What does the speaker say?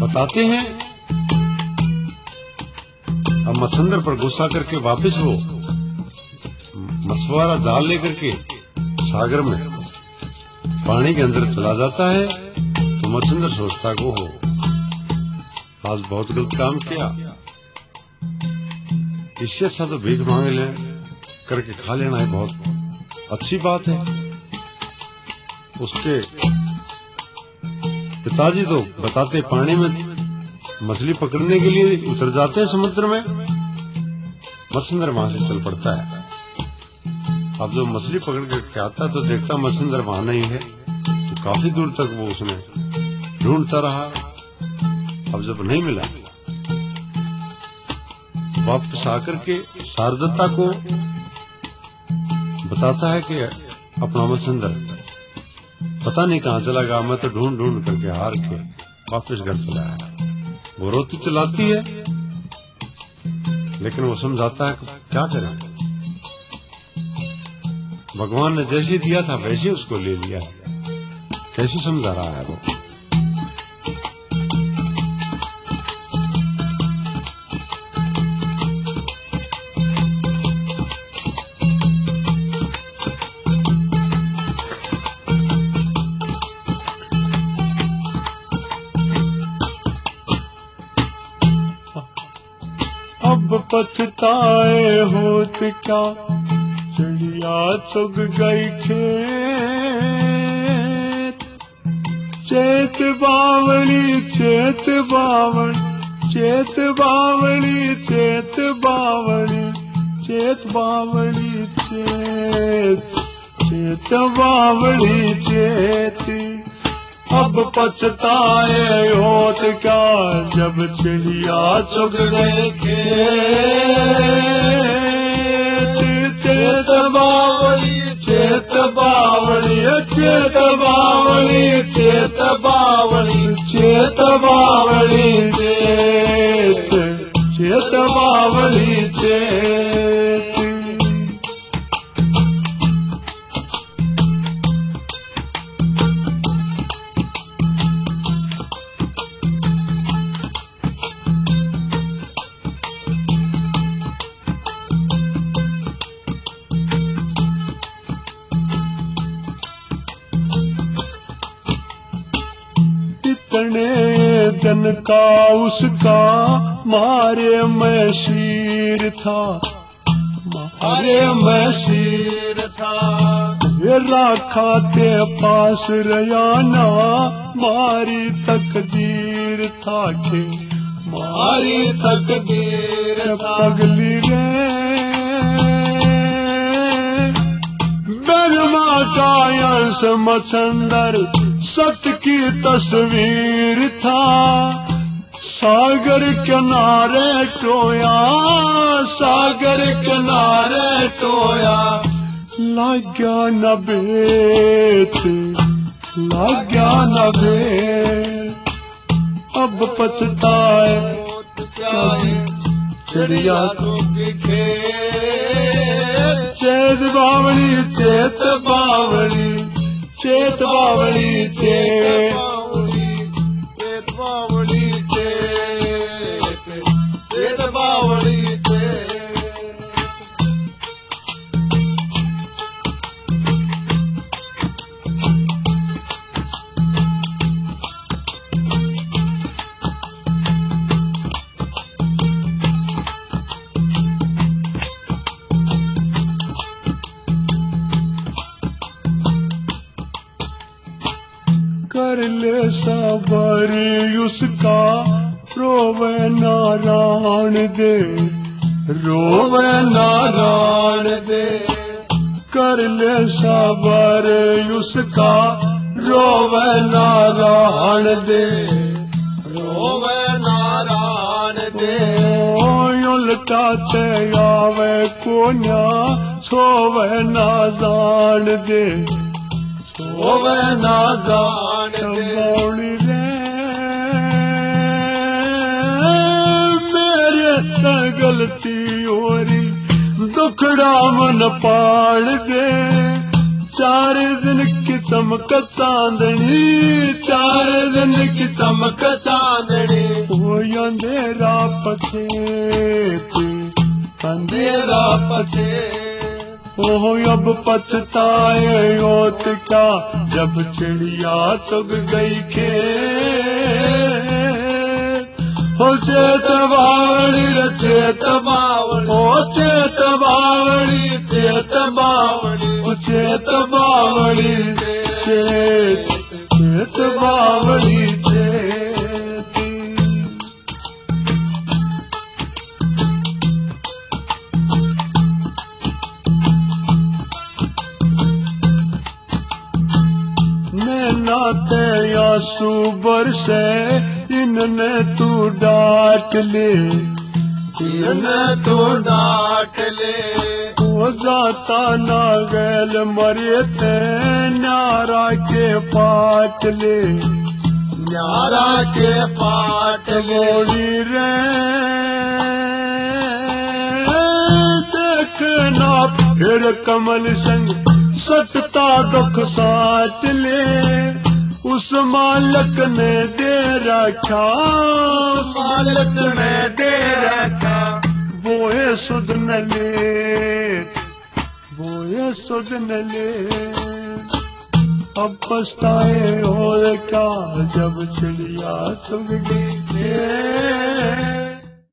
बताते हैं अब मच्छंदर पर गुस्सा करके वापस वो मछुआरा जाल लेकर के सागर में पानी के अंदर चला जाता है। तो मच्छंदर सोचता को हो आज बहुत गलत काम किया, इससे अच्छा तो भीख मांग ले करके खा लेना है, बहुत अच्छी बात है। उसके पिताजी तो बताते पानी में मछली पकड़ने के लिए उतर जाते हैं समुद्र में। मच्छंदर वहां से चल पड़ता है। अब जब मछली पकड़ के आता है तो देखता मच्छंदर वहां नहीं है, तो काफी दूर तक वो उसने ढूंढता रहा। अब जब नहीं मिला वापस आकर के शारदत्ता को बताता है कि अपना मच्छंदर पता नहीं कहाँ चला गया, मैं तो ढूंढ ढूंढ करके हार के वापस घर चला आया। वो रोती चलाती है लेकिन वो समझाता है कि क्या करें, भगवान ने जैसे दिया था वैसे उसको ले लिया। कैसे समझा रहा है वो। अब पछताए होत क्या, चिड़िया चुग गई खेत। चेत बावली चेत बावली चेत बावली चेत बावली चेत बावली चेत चेत बावली चेत। अब पछताए होत क्या, जब चिड़िया चुग गए खेत। चेत बावली चेत बावली चेत बावली चेत बावली चेत बावली चेत चेत बावली चेत। इतने दिन का उसका मारे मैं शीर था, मारे मैं शीर था। मेरा खाते पास रयाना मारी तकदीर था के, मारी तकदीर पगली रे। बर्मा का यश मच्छंदर सत की तस्वीर था। सागर किनारे टोया सागर किनारे टोया। लाग्या न बेत लाग्या न बेत। अब पछताए चिड़िया तो चेत बावली चेत बावली चेत बावली चेत बावली चेत बावली कर ले सबरी उसका रोवे नारायण दे रोवे नारायण दे। कर ले सबर उसका रोवे नारायण दे रोवे नारायण दे। उलटाते आवे कोन्या सोवे ना जान दे सोवे ना जान दे। मेरे गलती होरी दुखड़ा मन पाड़ दे। 4 दिन की चमक चांदनी, 4 दिन की चमक चांदनी, ओ अंधेरा पछेती, अंधेरा पछे, ओह अब पछताए होत क्या, जब चिड़िया चुग गई खेत। ओ चेत बावड़ी रे चेत बावड़ी, ओ चेत बावड़ी चेत बावड़ी, ओ चेत बावड़ी चेत, चेत बावड़ी चेत। नैनाते आंसू बरसे, इनने तू डांट ले, इनने तू डांट ले, ओ जाता ना गैल मरे थे, न्यारा के पाट ले, न्यारा के पाट बोली रे। देखना फिर कमल संग सटता दुख साथ ले, उस मालिक ने दे रखा, मालिक ने दे रखा, बोए सुध न ले, बोए सुध न ले। अब पछताए हो क्या, जब चिड़िया चुग गई।